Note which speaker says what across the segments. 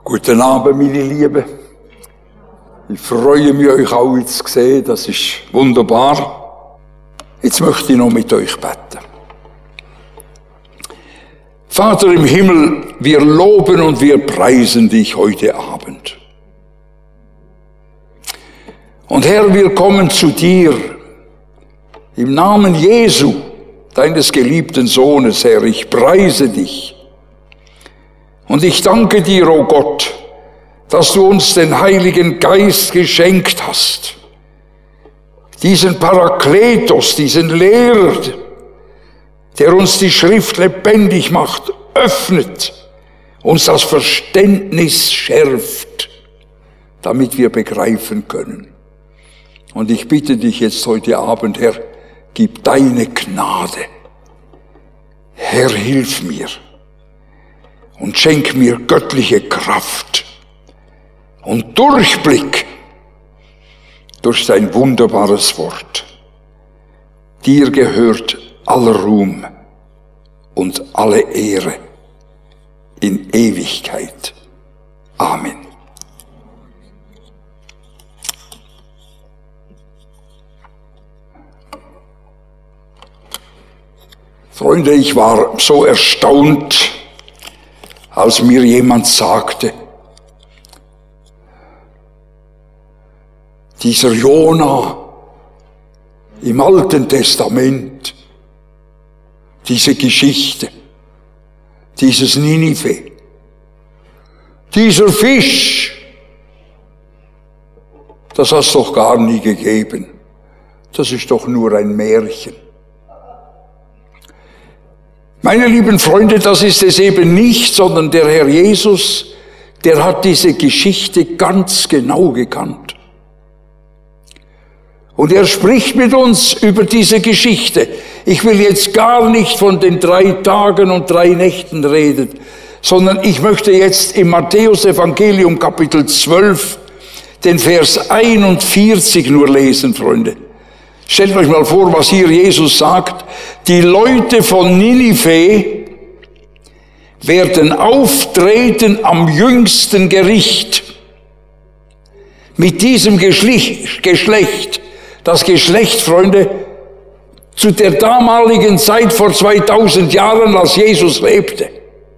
Speaker 1: Guten Abend, meine Lieben. Ich freue mich, euch alle zu sehen. Das ist wunderbar. Jetzt möchte ich noch mit euch beten. Vater im Himmel, wir loben und wir preisen dich heute Abend. Und Herr, wir kommen zu dir im Namen Jesu, deines geliebten Sohnes, Herr. Ich preise dich. Und ich danke dir, o Gott, dass du uns den Heiligen Geist geschenkt hast. Diesen Parakletos, diesen Lehrer, der uns die Schrift lebendig macht, öffnet, uns das Verständnis schärft, damit wir begreifen können. Und ich bitte dich jetzt heute Abend, Herr, gib deine Gnade. Herr, hilf mir. Und schenk mir göttliche Kraft und Durchblick durch dein wunderbares Wort. Dir gehört aller Ruhm und alle Ehre in Ewigkeit. Amen. Freunde, ich war so erstaunt, als mir jemand sagte, dieser Jona im Alten Testament, diese Geschichte, dieses Ninive, dieser Fisch, das hat es doch gar nie gegeben. Das ist doch nur ein Märchen. Meine lieben Freunde, das ist es eben nicht, sondern der Herr Jesus, der hat diese Geschichte ganz genau gekannt. Und er spricht mit uns über diese Geschichte. Ich will jetzt gar nicht von den 3 Tagen und 3 Nächten reden, sondern ich möchte jetzt im Matthäus-Evangelium Kapitel 12 den Vers 41 nur lesen, Freunde. Stellt euch mal vor, was hier Jesus sagt. Die Leute von Ninive werden auftreten am jüngsten Gericht. Mit diesem Geschlecht, das Geschlecht, Freunde, zu der damaligen Zeit vor 2000 Jahren, als Jesus lebte.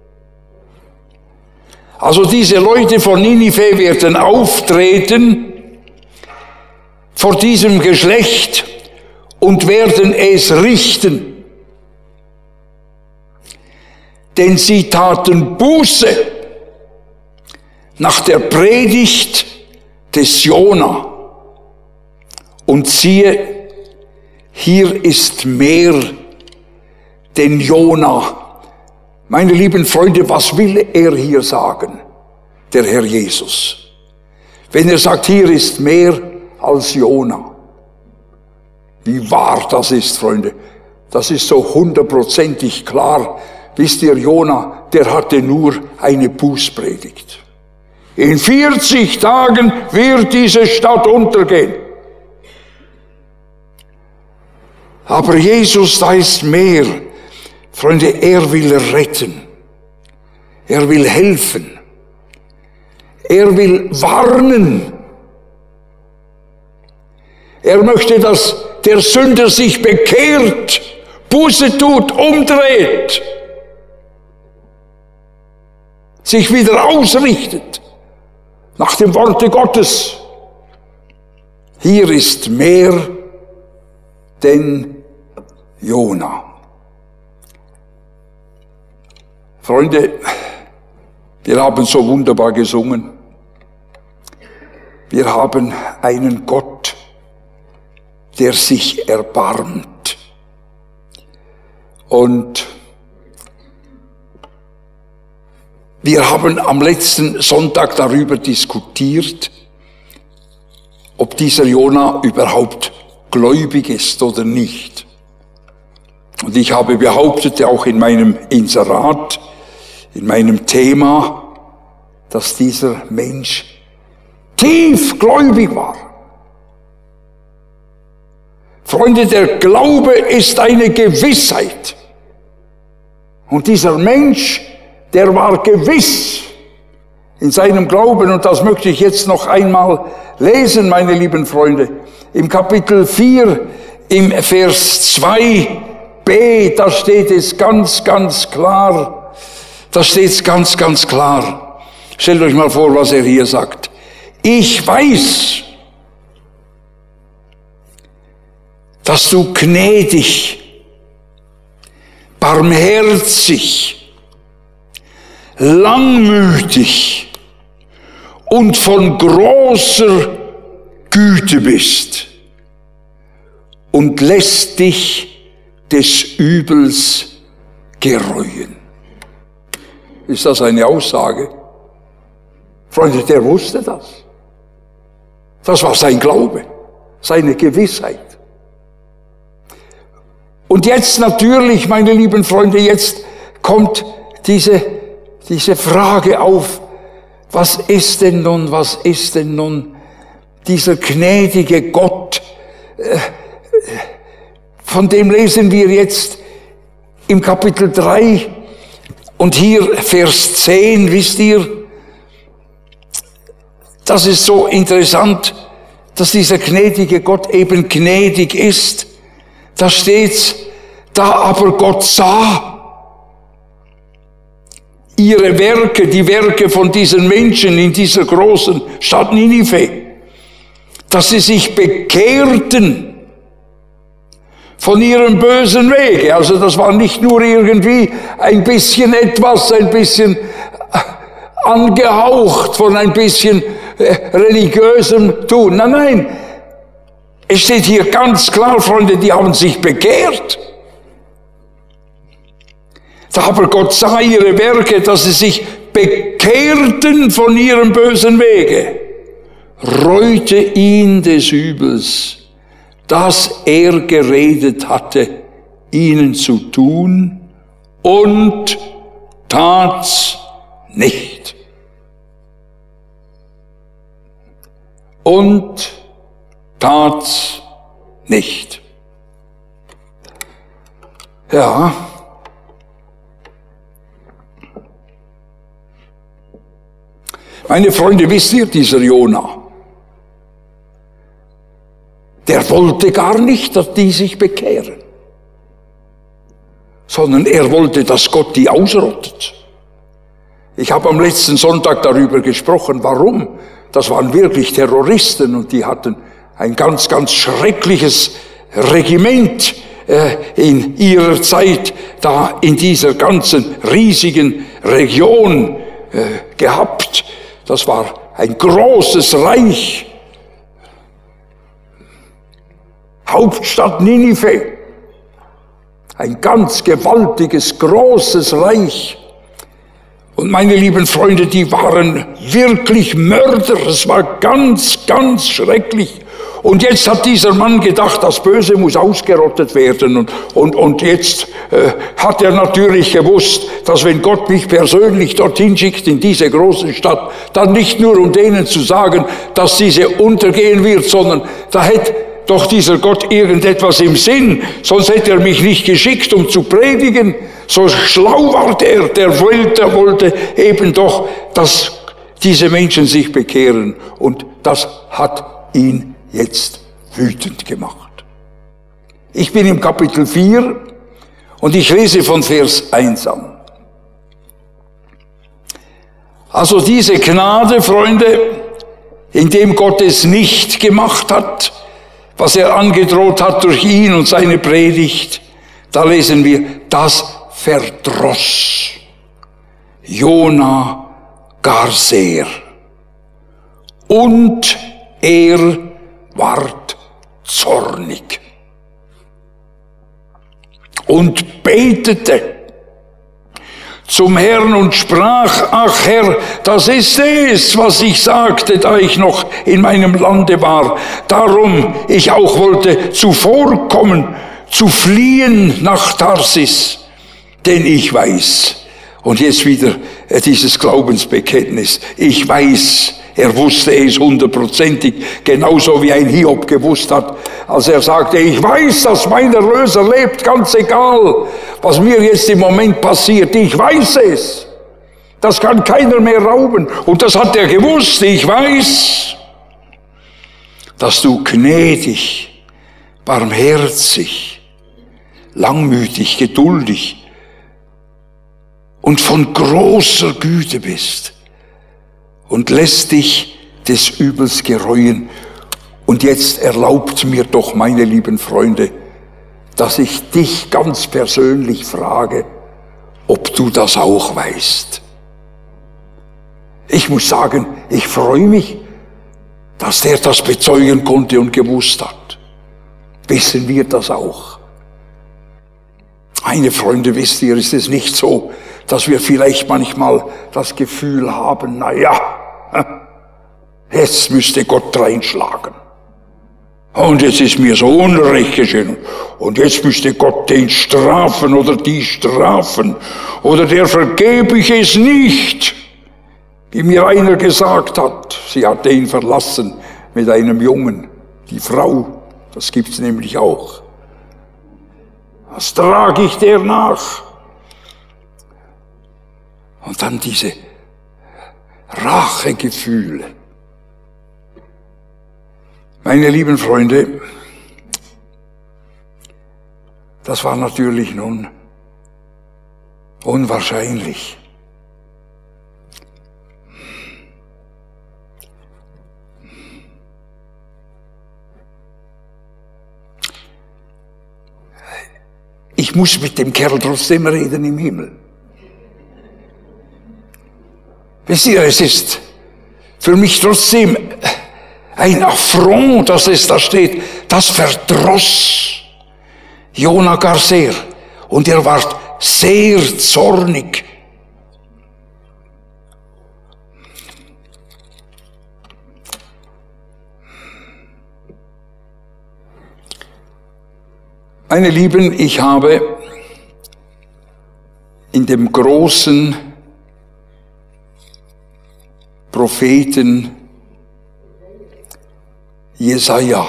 Speaker 1: Also diese Leute von Ninive werden auftreten vor diesem Geschlecht und werden es richten. Denn sie taten Buße nach der Predigt des Jona. Und siehe, hier ist mehr denn Jona. Meine lieben Freunde, was will er hier sagen, der Herr Jesus? Wenn er sagt, hier ist mehr als Jona. Wie wahr das ist, Freunde. Das ist so 100%ig klar. Wisst ihr, Jona, der hatte nur eine Bußpredigt. In 40 Tagen wird diese Stadt untergehen. Aber Jesus, da ist mehr. Freunde, er will retten. Er will helfen. Er will warnen. Er möchte, dass der Sünder sich bekehrt, Buße tut, umdreht, sich wieder ausrichtet nach dem Worte Gottes. Hier ist mehr denn Jona. Freunde, wir haben so wunderbar gesungen. Wir haben einen Gott, der sich erbarmt. Und wir haben am letzten Sonntag darüber diskutiert, ob dieser Jona überhaupt gläubig ist oder nicht. Und ich habe behauptet, auch in meinem Inserat, in meinem Thema, dass dieser Mensch tief gläubig war. Freunde, der Glaube ist eine Gewissheit. Und dieser Mensch, der war gewiss, in seinem Glauben, und das möchte ich jetzt noch einmal lesen, meine lieben Freunde, im Kapitel 4, im Vers 2b, da steht es ganz, ganz klar, da steht es ganz, ganz klar. Stellt euch mal vor, was er hier sagt. Ich weiß, dass du gnädig, barmherzig, langmütig und von großer Güte bist und lässt dich des Übels gereuen. Ist das eine Aussage? Freunde, der wusste das. Das war sein Glaube, seine Gewissheit. Und jetzt natürlich, meine lieben Freunde, jetzt kommt diese Frage auf, was ist denn nun dieser gnädige Gott, von dem lesen wir jetzt im Kapitel 3 und hier Vers 10, wisst ihr, das ist so interessant, dass dieser gnädige Gott eben gnädig ist. Da steht's, da aber Gott sah ihre Werke, die Werke von diesen Menschen in dieser großen Stadt Ninive, dass sie sich bekehrten von ihrem bösen Wege. Also das war nicht nur irgendwie ein bisschen angehaucht von ein bisschen religiösem Tun. Nein. Es steht hier ganz klar, Freunde, die haben sich bekehrt. Da aber Gott sah ihre Werke, dass sie sich bekehrten von ihrem bösen Wege, reute ihn des Übels, das er geredet hatte, ihnen zu tun, und tat's nicht. Und tat's nicht. Ja. Meine Freunde, wisst ihr, dieser Jona, der wollte gar nicht, dass die sich bekehren, sondern er wollte, dass Gott die ausrottet. Ich habe am letzten Sonntag darüber gesprochen, warum. Das waren wirklich Terroristen und die hatten ein ganz, ganz schreckliches Regiment in ihrer Zeit da in dieser ganzen riesigen Region gehabt. Das war ein großes Reich. Hauptstadt Ninive. Ein ganz gewaltiges, großes Reich. Und meine lieben Freunde, die waren wirklich Mörder. Es war ganz, ganz schrecklich. Und jetzt hat dieser Mann gedacht, das Böse muss ausgerottet werden. Und jetzt hat er natürlich gewusst, dass wenn Gott mich persönlich dorthin schickt, in diese große Stadt, dann nicht nur um denen zu sagen, dass diese untergehen wird, sondern da hätte doch dieser Gott irgendetwas im Sinn, sonst hätte er mich nicht geschickt, um zu predigen. So schlau war der wollte eben doch, dass diese Menschen sich bekehren. Und das hat ihn jetzt wütend gemacht. Ich bin im Kapitel 4 und ich lese von Vers 1 an. Also diese Gnade, Freunde, indem Gott es nicht gemacht hat, was er angedroht hat durch ihn und seine Predigt, da lesen wir, das verdross Jona gar sehr. Und er ward zornig und betete zum Herrn und sprach, ach Herr, das ist es, was ich sagte, da ich noch in meinem Lande war. Darum ich auch wollte zuvorkommen, zu fliehen nach Tarsis, denn ich weiß, und jetzt wieder dieses Glaubensbekenntnis, ich weiß, er wusste es 100%, genauso wie ein Hiob gewusst hat, als er sagte, ich weiß, dass mein Erlöser lebt, ganz egal, was mir jetzt im Moment passiert, ich weiß es. Das kann keiner mehr rauben. Und das hat er gewusst. Ich weiß, dass du gnädig, barmherzig, langmütig, geduldig und von großer Güte bist und lässt dich des Übels gereuen. Und jetzt erlaubt mir doch, meine lieben Freunde, dass ich dich ganz persönlich frage, ob du das auch weißt. Ich muss sagen, ich freue mich, dass der das bezeugen konnte und gewusst hat. Wissen wir das auch? Meine Freunde, wisst ihr, ist es nicht so, dass wir vielleicht manchmal das Gefühl haben, na ja, jetzt müsste Gott reinschlagen. Und jetzt ist mir so Unrecht geschehen. Und jetzt müsste Gott den strafen oder die strafen. Oder der vergebe ich es nicht. Wie mir einer gesagt hat, sie hatte ihn verlassen mit einem Jungen. Die Frau, das gibt's nämlich auch. Was trage ich der nach? Und dann diese Rachegefühle. Meine lieben Freunde, das war natürlich nun unwahrscheinlich. Ich muss mit dem Kerl trotzdem reden im Himmel. Wisst ihr, es ist für mich trotzdem ein Affront, dass es da steht. Das verdross Jona gar sehr. Und er ward sehr zornig. Meine Lieben, ich habe in dem großen Propheten Jesaja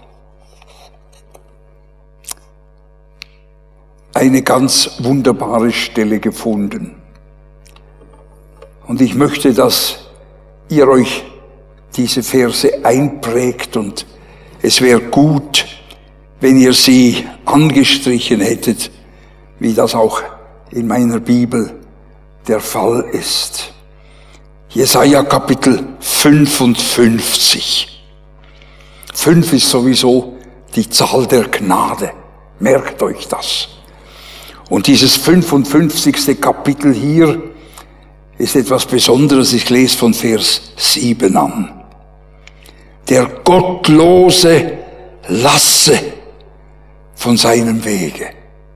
Speaker 1: eine ganz wunderbare Stelle gefunden. Und ich möchte, dass ihr euch diese Verse einprägt, und es wäre gut, wenn ihr sie angestrichen hättet, wie das auch in meiner Bibel der Fall ist. Jesaja Kapitel 55. 5 ist sowieso die Zahl der Gnade. Merkt euch das. Und dieses 55. Kapitel hier ist etwas Besonderes. Ich lese von Vers 7 an. Der Gottlose lasse von seinem Wege.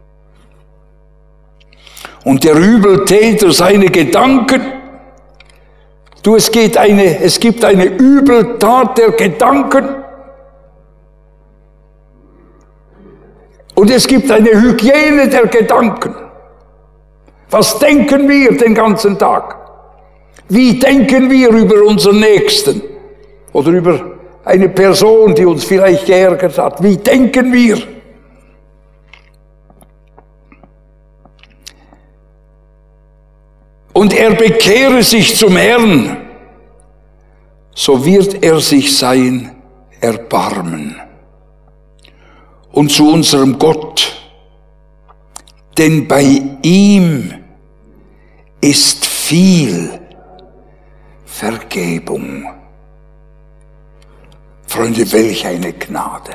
Speaker 1: Und der Übeltäter seine Gedanken. Es gibt eine Übeltat der Gedanken. Und es gibt eine Hygiene der Gedanken. Was denken wir den ganzen Tag? Wie denken wir über unseren Nächsten? Oder über eine Person, die uns vielleicht geärgert hat? Wie denken wir? Und er bekehre sich zum Herrn, so wird er sich sein erbarmen. Und zu unserem Gott, denn bei ihm ist viel Vergebung. Freunde, welch eine Gnade.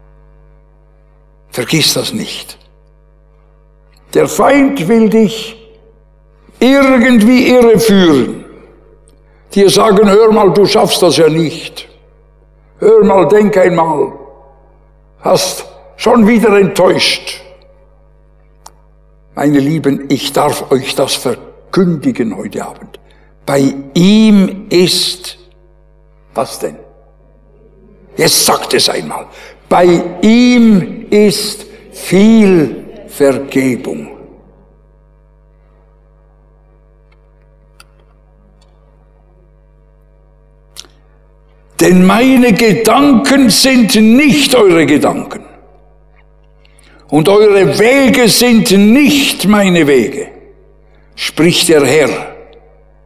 Speaker 1: Vergiss das nicht. Der Feind will dich irgendwie irreführen. Dir sagen, hör mal, du schaffst das ja nicht. Hör mal, denk einmal. Hast schon wieder enttäuscht. Meine Lieben, ich darf euch das verkündigen heute Abend. Bei ihm ist, was denn? Jetzt sagt es einmal. Bei ihm ist viel Vergebung. Denn meine Gedanken sind nicht eure Gedanken. Und eure Wege sind nicht meine Wege, spricht der Herr,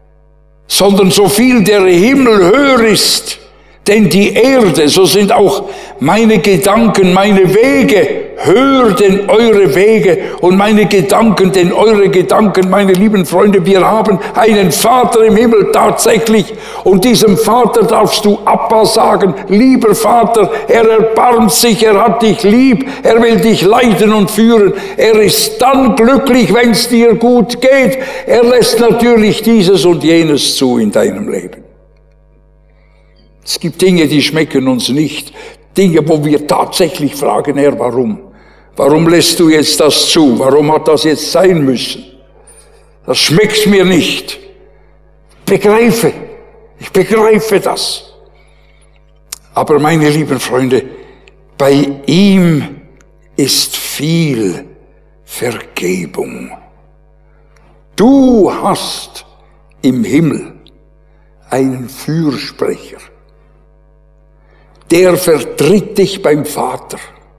Speaker 1: sondern so viel der Himmel höher ist, denn die Erde, so sind auch meine Gedanken, meine Wege höher denn eure Wege und meine Gedanken denn eure Gedanken. Meine lieben Freunde, wir haben einen Vater im Himmel tatsächlich und diesem Vater darfst du Abba sagen, lieber Vater, er erbarmt sich, er hat dich lieb, er will dich leiten und führen. Er ist dann glücklich, wenn es dir gut geht. Er lässt natürlich dieses und jenes zu in deinem Leben. Es gibt Dinge, die schmecken uns nicht. Dinge, wo wir tatsächlich fragen, Herr, warum? Warum lässt du jetzt das zu? Warum hat das jetzt sein müssen? Das schmeckt mir nicht. Ich begreife das. Aber meine lieben Freunde, bei ihm ist viel Vergebung. Du hast im Himmel einen Fürsprecher. Der vertritt dich beim Vater.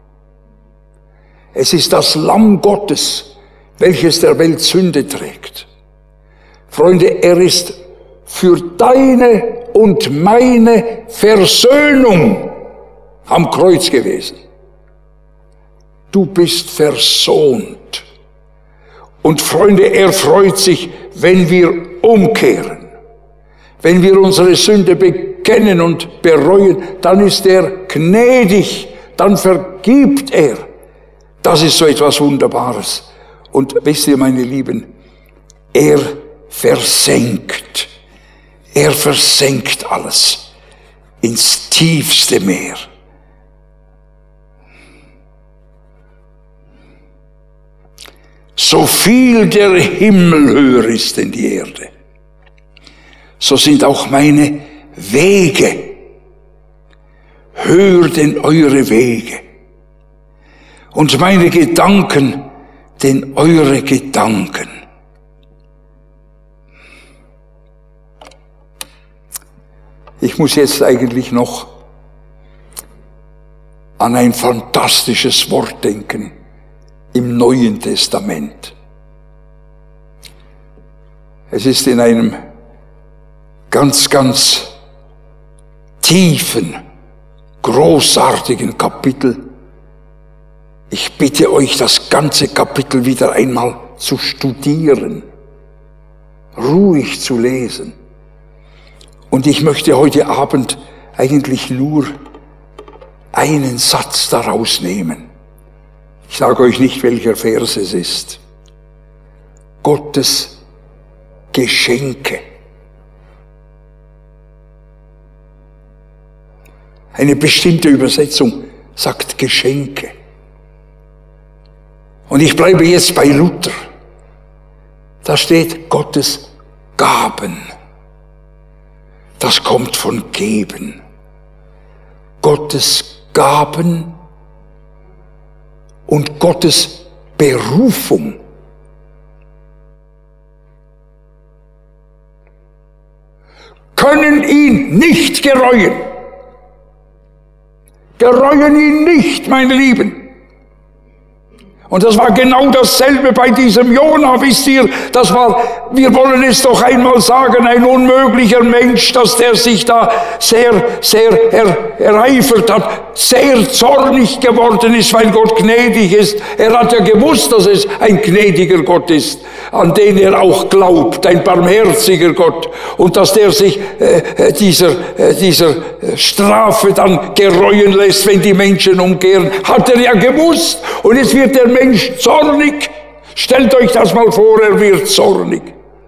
Speaker 1: Es ist das Lamm Gottes, welches der Welt Sünde trägt. Freunde, er ist für deine und meine Versöhnung am Kreuz gewesen. Du bist versöhnt. Und Freunde, er freut sich, wenn wir umkehren. Wenn wir unsere Sünde bekennen und bereuen, dann ist er gnädig, dann vergibt er. Das ist so etwas Wunderbares. Und wisst ihr, meine Lieben, er versenkt alles ins tiefste Meer. So viel der Himmel höher ist denn die Erde, so sind auch meine Wege höher denn eure Wege und meine Gedanken denn eure Gedanken. Ich muss jetzt eigentlich noch an ein fantastisches Wort denken im Neuen Testament. Es ist in einem ganz, ganz tiefen, großartigen Kapitel. Ich bitte euch, das ganze Kapitel wieder einmal zu studieren, ruhig zu lesen. Und ich möchte heute Abend eigentlich nur einen Satz daraus nehmen. Ich sage euch nicht, welcher Vers es ist. Gottes Geschenke. Eine bestimmte Übersetzung sagt Geschenke. Und ich bleibe jetzt bei Luther. Da steht Gottes Gaben. Das kommt von geben. Gottes Gaben und Gottes Berufung. Können ihn nicht gereuen. Gereuen ihn nicht, meine Lieben. Und das war genau dasselbe bei diesem Jona, wisst ihr, das war, wir wollen es doch einmal sagen, ein unmöglicher Mensch, dass der sich da sehr ereifert hat, sehr zornig geworden ist, weil Gott gnädig ist. Er hat ja gewusst, dass es ein gnädiger Gott ist, an den er auch glaubt, ein barmherziger Gott. Und dass der sich dieser Strafe dann gereuen lässt, wenn die Menschen umkehren, hat er ja gewusst. Und jetzt wird der Mensch zornig. Stellt euch das mal vor, er wird zornig.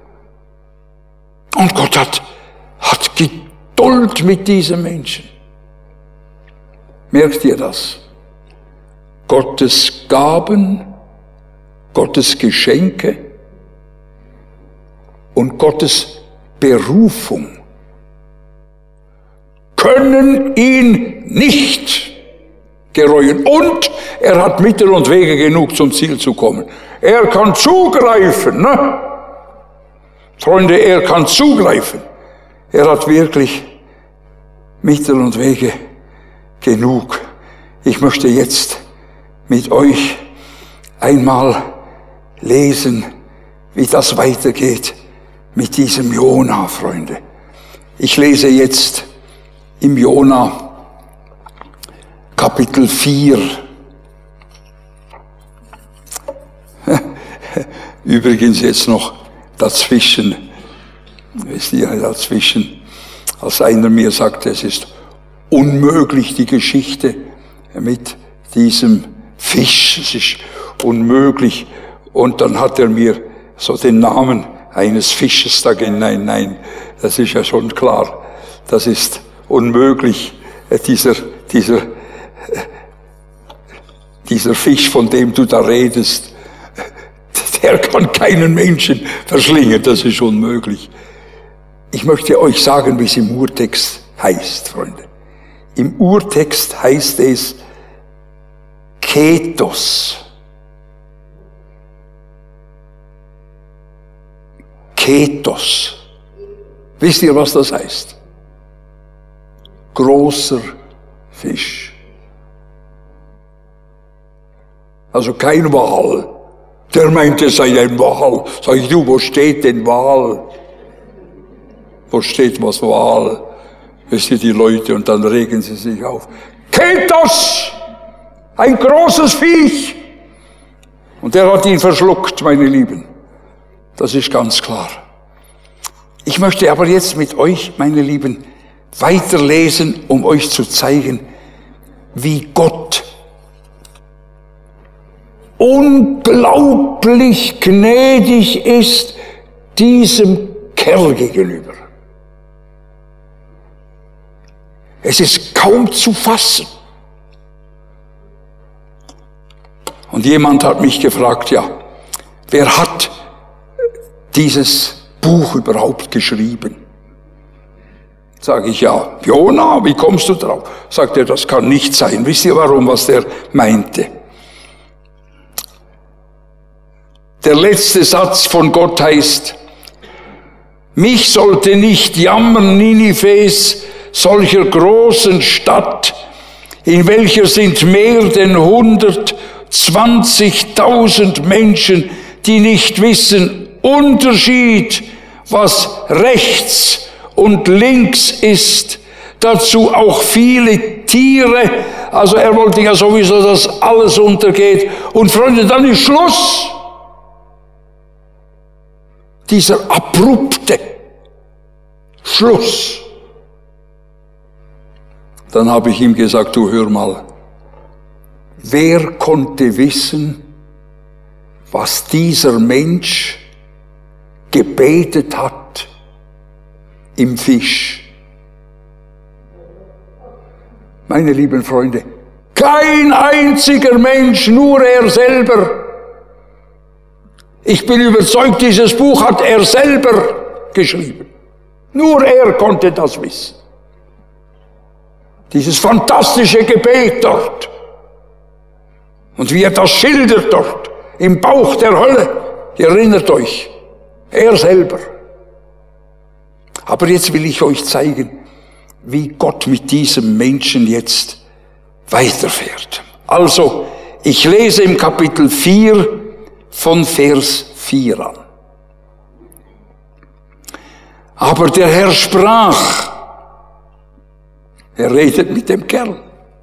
Speaker 1: Und Gott hat Geduld mit diesem Menschen. Merkt ihr das? Gottes Gaben, Gottes Geschenke und Gottes Berufung können ihn nicht gereuen. Und er hat Mittel und Wege genug, zum Ziel zu kommen. Er kann zugreifen, ne? Freunde, er kann zugreifen. Er hat wirklich Mittel und Wege genug. Ich möchte jetzt mit euch einmal lesen, wie das weitergeht mit diesem Jona, Freunde. Ich lese jetzt im Jona Kapitel 4. Übrigens jetzt noch dazwischen, wisst ihr, dazwischen, als einer mir sagte, es ist unmöglich, die Geschichte mit diesem Fisch, es ist unmöglich. Und dann hat er mir so den Namen eines Fisches da gegeben. Nein, das ist ja schon klar, das ist unmöglich. Dieser Fisch, von dem du da redest, der kann keinen Menschen verschlingen, das ist unmöglich. Ich möchte euch sagen, wie es im Urtext heißt, Freunde. Im Urtext heißt es Ketos. Ketos. Wisst ihr, was das heißt? Großer Fisch. Also kein Wal. Der meinte, es sei ein Wal. Sag ich, du, wo steht denn Wal? Wo steht was Wal? Wisst ihr, die Leute, und dann regen sie sich auf. Ketos! Ein großes Viech! Und der hat ihn verschluckt, meine Lieben. Das ist ganz klar. Ich möchte aber jetzt mit euch, meine Lieben, weiterlesen, um euch zu zeigen, wie Gott unglaublich gnädig ist diesem Kerl gegenüber. Es ist kaum zu fassen. Und jemand hat mich gefragt, ja, wer hat dieses Buch überhaupt geschrieben? Sage ich, ja, Jona, wie kommst du drauf? Sagt er, das kann nicht sein. Wisst ihr warum, was der meinte? Der letzte Satz von Gott heißt, mich sollte nicht jammern, Ninives, solcher großen Stadt, in welcher sind mehr denn 120.000 Menschen, die nicht wissen, Unterschied, was rechts und links ist, dazu auch viele Tiere, also er wollte ja sowieso, dass alles untergeht. Und Freunde, dann ist Schluss. Dieser abrupte Schluss. Dann habe ich ihm gesagt, du hör mal, wer konnte wissen, was dieser Mensch gebetet hat im Fisch? Meine lieben Freunde, kein einziger Mensch, nur er selber. Ich bin überzeugt, dieses Buch hat er selber geschrieben. Nur er konnte das wissen. Dieses fantastische Gebet dort. Und wie er das schildert dort, im Bauch der Hölle. Ihr erinnert euch, er selber. Aber jetzt will ich euch zeigen, wie Gott mit diesem Menschen jetzt weiterfährt. Also, ich lese im Kapitel 4 von Vers 4 an. Aber der Herr sprach, er redet mit dem Kerl.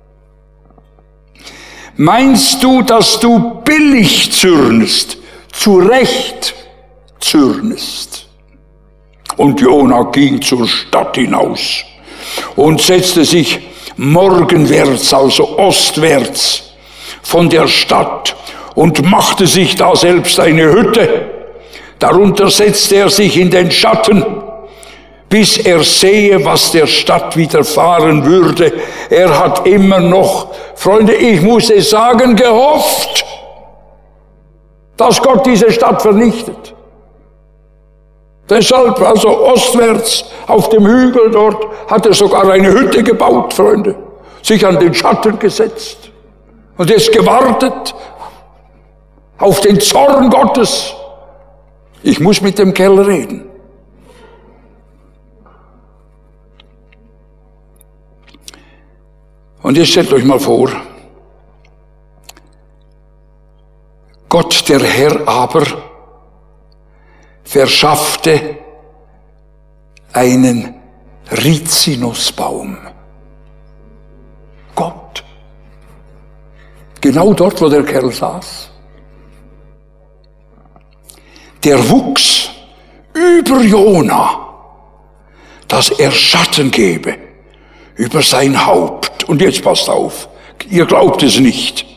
Speaker 1: Meinst du, dass du billig zürnest, zu Recht zürnest? Und Jona ging zur Stadt hinaus und setzte sich morgenwärts, also ostwärts von der Stadt und machte sich da selbst eine Hütte. Darunter setzte er sich in den Schatten, bis er sehe, was der Stadt widerfahren würde. Er hat immer noch, Freunde, ich muss es sagen, gehofft, dass Gott diese Stadt vernichtet. Deshalb, also ostwärts auf dem Hügel dort, hat er sogar eine Hütte gebaut, Freunde, sich an den Schatten gesetzt und jetzt gewartet auf den Zorn Gottes. Ich muss mit dem Kerl reden. Und jetzt stellt euch mal vor, Gott, der Herr aber, verschaffte einen Rizinusbaum. Gott. Genau dort, wo der Kerl saß. Der wuchs über Jona, dass er Schatten gebe über sein Haupt. Und jetzt passt auf, ihr glaubt es nicht.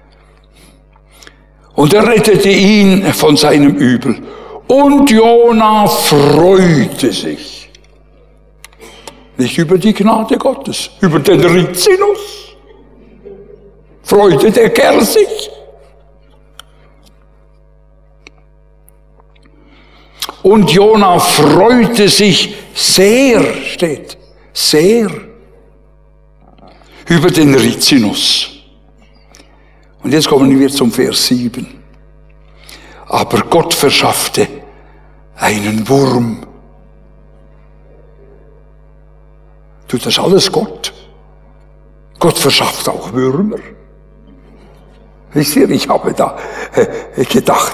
Speaker 1: Und er rettete ihn von seinem Übel. Und Jona freute sich. Nicht über die Gnade Gottes, über den Rizinus. Freute der Kerl sich. Und Jona freute sich sehr, steht, sehr, über den Rizinus. Und jetzt kommen wir zum Vers 7. Aber Gott verschaffte einen Wurm. Tut das alles Gott? Gott verschafft auch Würmer. Wisst ihr, ich habe da gedacht,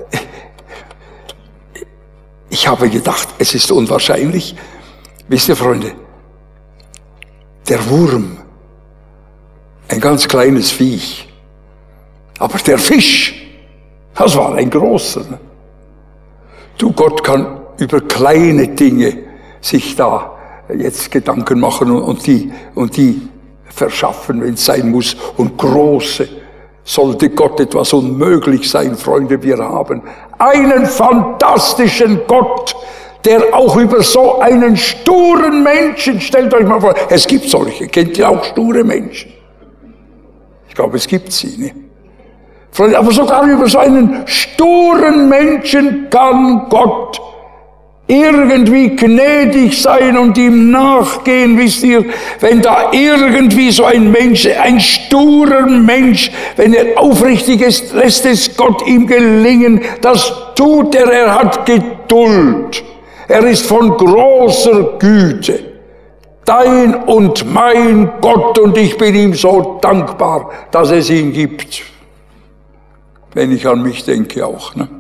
Speaker 1: es ist unwahrscheinlich. Wisst ihr, Freunde, der Wurm, ein ganz kleines Viech, aber der Fisch, das war ein großer. Du, Gott kann über kleine Dinge sich da jetzt Gedanken machen und die verschaffen, wenn es sein muss. Und große, sollte Gott etwas unmöglich sein, Freunde, wir haben einen fantastischen Gott, der auch über so einen sturen Menschen, stellt euch mal vor, es gibt solche, kennt ihr auch sture Menschen? Ich glaube, es gibt sie, ne? Freunde, aber sogar über so einen sturen Menschen kann Gott irgendwie gnädig sein und ihm nachgehen, wisst ihr, wenn da irgendwie so ein Mensch, ein sturer Mensch, wenn er aufrichtig ist, lässt es Gott ihm gelingen, das tut er, er hat Geduld, er ist von großer Güte, dein und mein Gott, und ich bin ihm so dankbar, dass es ihn gibt, wenn ich an mich denke auch, ne?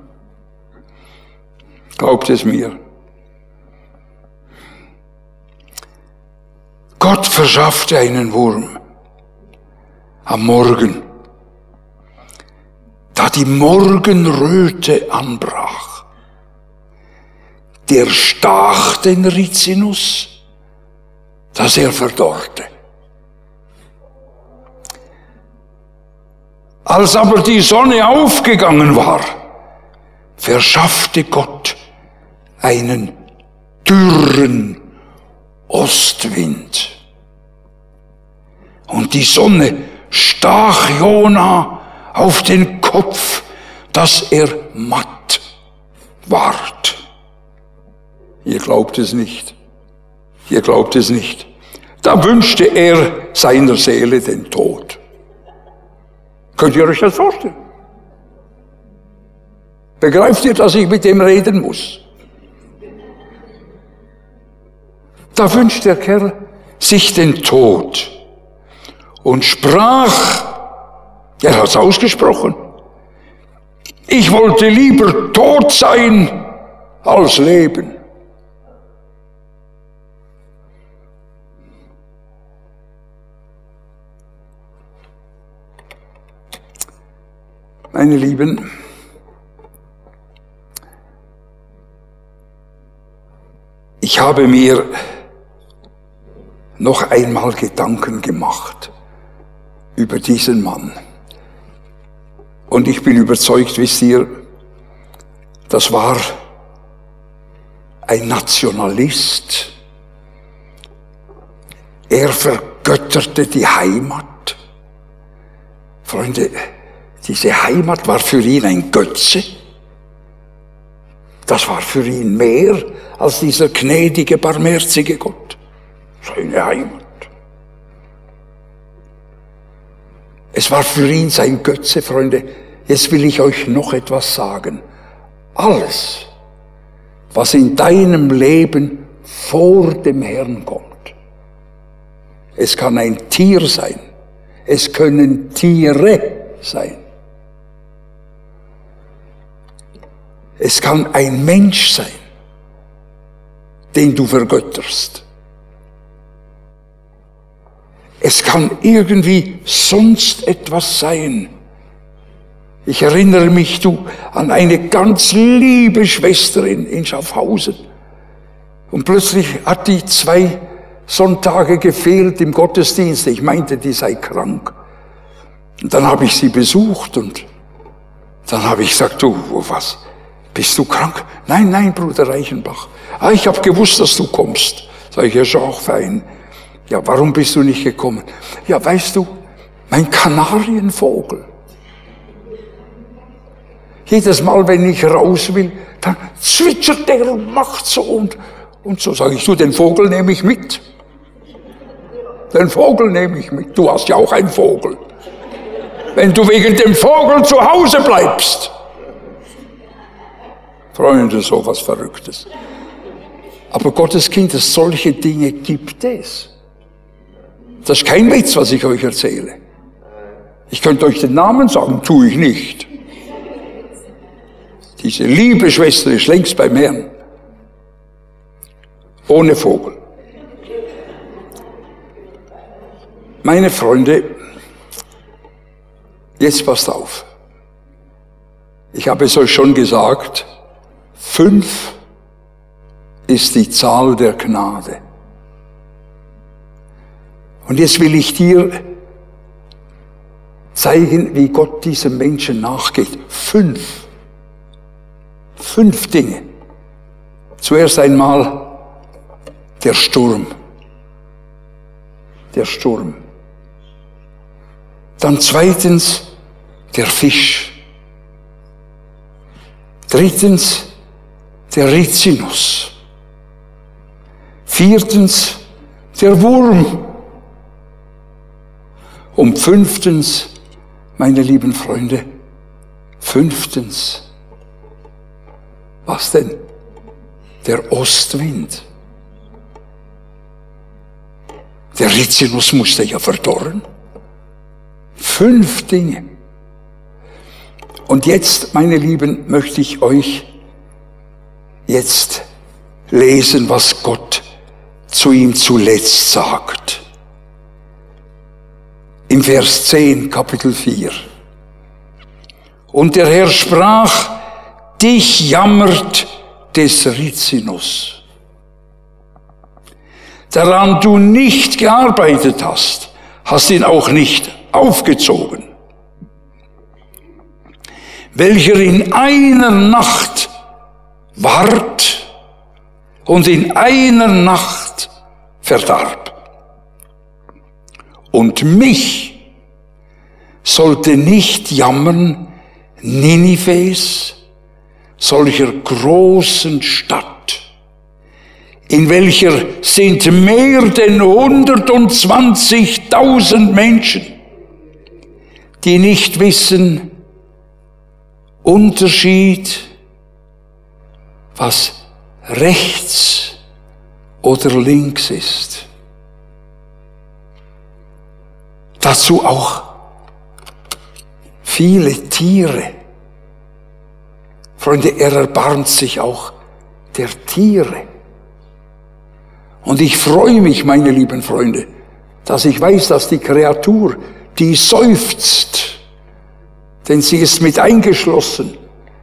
Speaker 1: Glaubt es mir. Gott verschaffte einen Wurm am Morgen, da die Morgenröte anbrach. Der stach den Rizinus, dass er verdorrte. Als aber die Sonne aufgegangen war, verschaffte Gott einen dürren Ostwind. Und die Sonne stach Jona auf den Kopf, dass er matt ward. Ihr glaubt es nicht. Ihr glaubt es nicht. Da wünschte er seiner Seele den Tod. Könnt ihr euch das vorstellen? Begreift ihr, dass ich mit dem reden muss? Da wünscht der Kerl sich den Tod und sprach, er hat es ausgesprochen, ich wollte lieber tot sein als leben. Meine Lieben, ich habe mir noch einmal Gedanken gemacht über diesen Mann. Und ich bin überzeugt, wisst ihr, das war ein Nationalist. Er vergötterte die Heimat. Freunde, diese Heimat war für ihn ein Götze. Das war für ihn mehr als dieser gnädige, barmherzige Gott. Seine Heimat. Es war für ihn sein Götze, Freunde. Jetzt will ich euch noch etwas sagen. Alles, was in deinem Leben vor dem Herrn kommt. Es kann ein Tier sein. Es können Tiere sein. Es kann ein Mensch sein. den du vergötterst. Es kann irgendwie sonst etwas sein. Ich erinnere mich an eine ganz liebe Schwester in Schaffhausen. Und plötzlich hat die 2 Sonntage gefehlt im Gottesdienst. Ich meinte, die sei krank. Und dann habe ich sie besucht und dann habe ich gesagt, du, was, bist du krank? Nein, Bruder Reichenbach. Ich habe gewusst, dass du kommst. Sag ich, ja, schon auch fein. Ja, warum bist du nicht gekommen? Ja, weißt du, mein Kanarienvogel. Jedes Mal, wenn ich raus will, dann zwitschert der und macht so und so. Sage ich, du, den Vogel nehme ich mit. Den Vogel nehme ich mit. Du hast ja auch einen Vogel. Wenn du wegen dem Vogel zu Hause bleibst. Freunde, so was Verrücktes. Aber Gottes Kind, solche Dinge gibt es. Das ist kein Witz, was ich euch erzähle. Ich könnte euch den Namen sagen, tue ich nicht. Diese liebe Schwester ist längst beim Herrn. Ohne Vogel. Meine Freunde, jetzt passt auf. Ich habe es euch schon gesagt, 5 ist die Zahl der Gnade. Und jetzt will ich dir zeigen, wie Gott diesem Menschen nachgeht. 5 Dinge. Zuerst einmal der Sturm. Der Sturm. Dann zweitens der Fisch. Drittens der Rizinus. 4. der Wurm. Und 5. meine lieben Freunde, 5. was denn? Der Ostwind. Der Rizinus musste ja verdorren. 5 Dinge. Und jetzt, meine Lieben, möchte ich euch jetzt lesen, was Gott zu ihm zuletzt sagt. Im Vers 10, Kapitel 4. Und der Herr sprach, dich jammert des Rizinus, daran du nicht gearbeitet hast, hast ihn auch nicht aufgezogen, welcher in einer Nacht ward und in einer Nacht verdarb. Und mich sollte nicht jammern Ninives, solcher großen Stadt, in welcher sind mehr denn 120.000 Menschen, die nicht wissen, Unterschied, was rechts oder links ist. Dazu auch viele Tiere. Freunde, er erbarmt sich auch der Tiere. Und ich freue mich, meine lieben Freunde, dass ich weiß, dass die Kreatur, die seufzt, denn sie ist mit eingeschlossen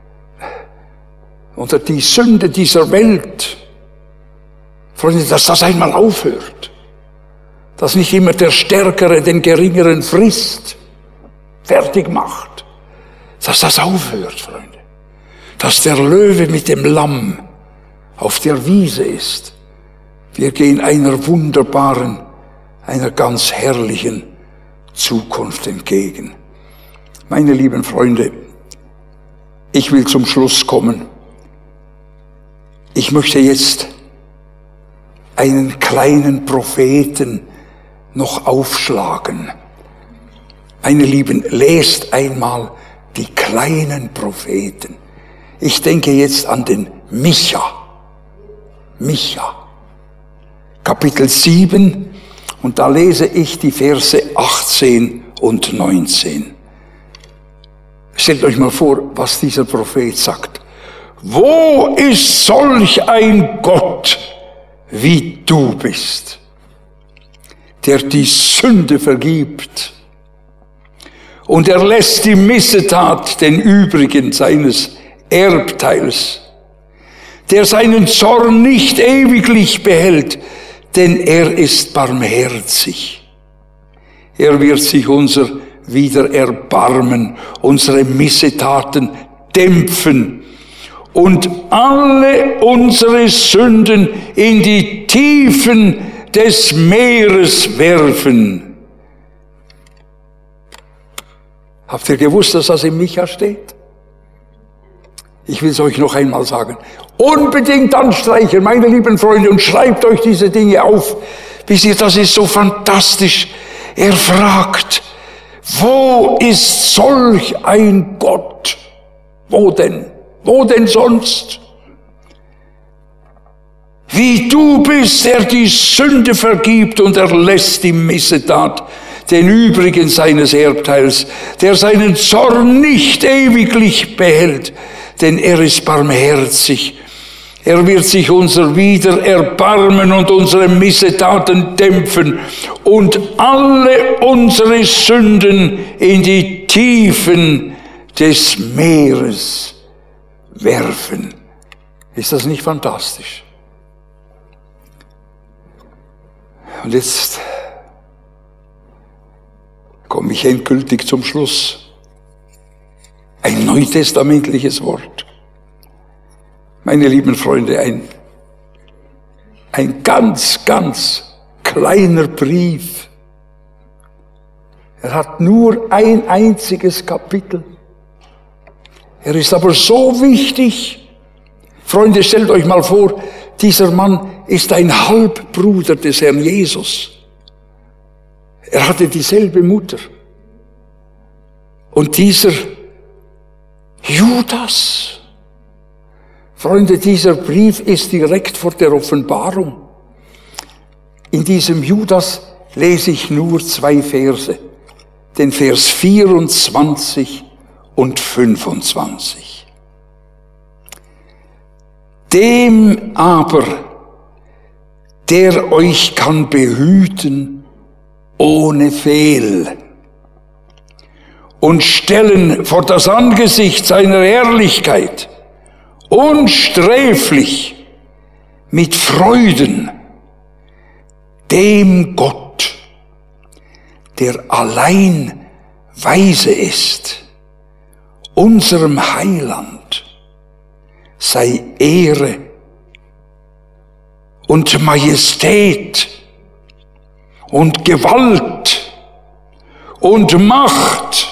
Speaker 1: unter die Sünde dieser Welt. Freunde, dass das einmal aufhört. Dass nicht immer der Stärkere den Geringeren frisst, fertig macht. Dass das aufhört, Freunde. Dass der Löwe mit dem Lamm auf der Wiese ist. Wir gehen einer wunderbaren, einer ganz herrlichen Zukunft entgegen. Meine lieben Freunde, ich will zum Schluss kommen. Ich möchte jetzt einen kleinen Propheten noch aufschlagen. Meine Lieben, lest einmal die kleinen Propheten. Ich denke jetzt an den Micha. Kapitel 7, und da lese ich die Verse 18 und 19. Stellt euch mal vor, was dieser Prophet sagt. Wo ist solch ein Gott, wie du bist, der die Sünde vergibt und erlässt die Missetat den übrigen seines Erbteils, der seinen Zorn nicht ewiglich behält, denn er ist barmherzig. Er wird sich unser wieder erbarmen, unsere Missetaten dämpfen und alle unsere Sünden in die Tiefen des Meeres werfen. Habt ihr gewusst, dass das in Micha steht? Ich will es euch noch einmal sagen. Unbedingt anstreichen, meine lieben Freunde, und schreibt euch diese Dinge auf. Wisst ihr, das ist so fantastisch. Er fragt, wo ist solch ein Gott? Wo denn? Wo denn sonst? Wie du bist, der die Sünde vergibt und erlässt die Missetat den übrigen seines Erbteils, der seinen Zorn nicht ewiglich behält, denn er ist barmherzig. Er wird sich unser wieder erbarmen und unsere Missetaten dämpfen und alle unsere Sünden in die Tiefen des Meeres werfen. Ist das nicht fantastisch? Und jetzt komme ich endgültig zum Schluss. Ein neutestamentliches Wort. Meine lieben Freunde, ein ganz, ganz kleiner Brief. Er hat nur ein einziges Kapitel. Er ist aber so wichtig. Freunde, stellt euch mal vor, dieser Mann ist ein Halbbruder des Herrn Jesus. Er hatte dieselbe Mutter. Und dieser Judas, Freunde, dieser Brief ist direkt vor der Offenbarung. In diesem Judas lese ich nur 2 Verse, den Vers 24 und 25. Dem aber, der euch kann behüten ohne Fehl und stellen vor das Angesicht seiner Herrlichkeit, unsträflich, mit Freuden, dem Gott, der allein weise ist, unserem Heiland, sei Ehre und Majestät und Gewalt und Macht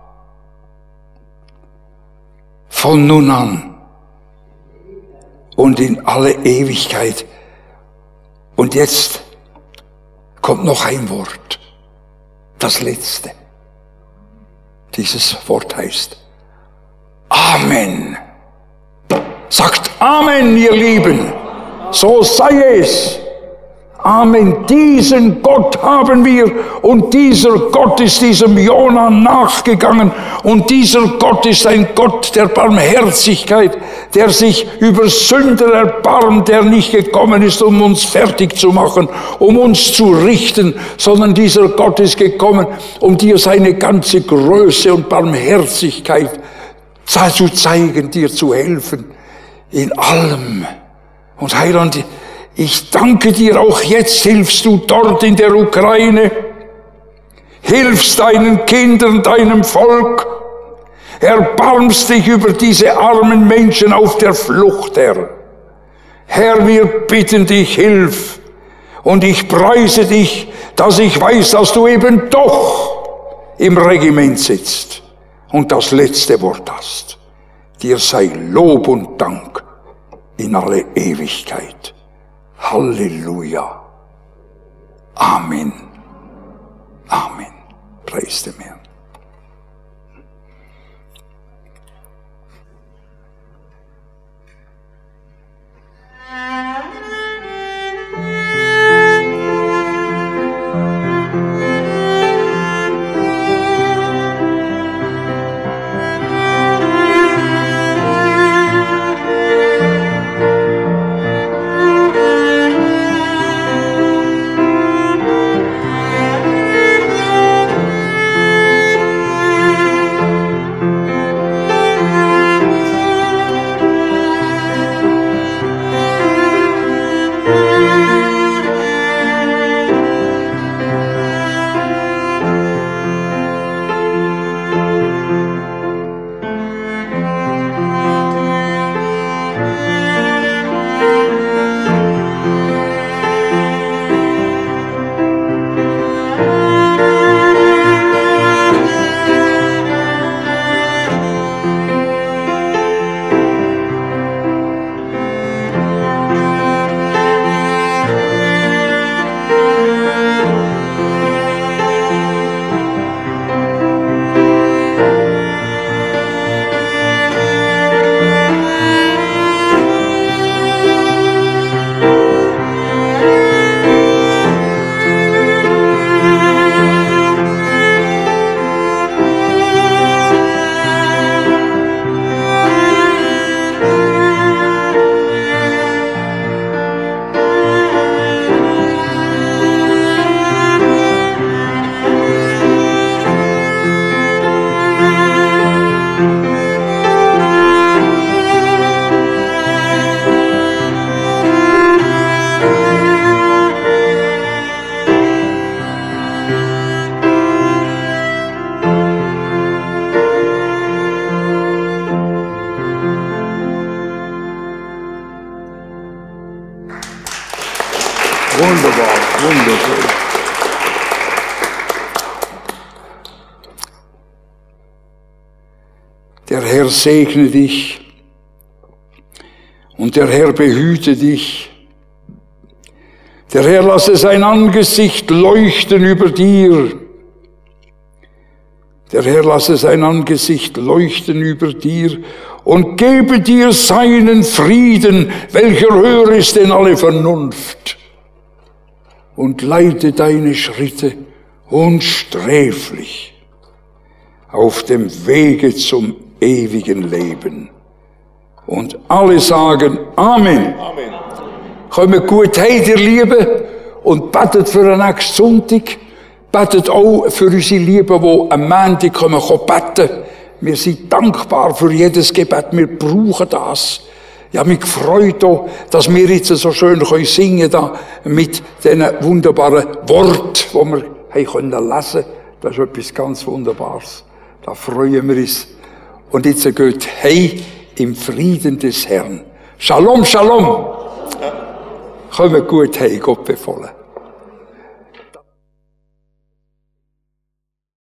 Speaker 1: von nun an und in alle Ewigkeit. Und jetzt kommt noch ein Wort, das letzte. Dieses Wort heißt Amen. Sagt Amen, ihr Lieben. So sei es. Amen. Diesen Gott haben wir und dieser Gott ist diesem Jona nachgegangen und dieser Gott ist ein Gott der Barmherzigkeit, der sich über Sünder erbarmt, der nicht gekommen ist, um uns fertig zu machen, um uns zu richten, sondern dieser Gott ist gekommen, um dir seine ganze Größe und Barmherzigkeit zu zeigen, dir zu helfen in allem. Und Heiland, ich danke dir, auch jetzt hilfst du dort in der Ukraine, hilfst deinen Kindern, deinem Volk, erbarmst dich über diese armen Menschen auf der Flucht, Herr. Herr, wir bitten dich, hilf. Und ich preise dich, dass ich weiß, dass du eben doch im Regiment sitzt und das letzte Wort hast. Dir sei Lob und Dank in alle Ewigkeit. Halleluja. Amen. Amen. Preis dem Herrn. Wunderbar, wunderschön. Der Herr segne dich und der Herr behüte dich. Der Herr lasse sein Angesicht leuchten über dir. Der Herr lasse sein Angesicht leuchten über dir und gebe dir seinen Frieden, welcher höher ist denn alle Vernunft, und leite deine Schritte unsträflich auf dem Wege zum ewigen Leben. Und alle sagen Amen. Amen. Kommt gut heim, ihr Lieben, und betet für den nächsten Sonntag. Betet auch für unsere Lieben, die am Montag kommen beten. Wir sind dankbar für jedes Gebet. Wir brauchen das. Ich habe mich gefreut, dass wir jetzt so schön singen können, mit diesen wunderbaren Worten, die wir lesen können. Das ist etwas ganz Wunderbares. Da freuen wir uns. Und jetzt geht hey im Frieden des Herrn. Shalom, Shalom. Kommt gut hey, Gott befohlen.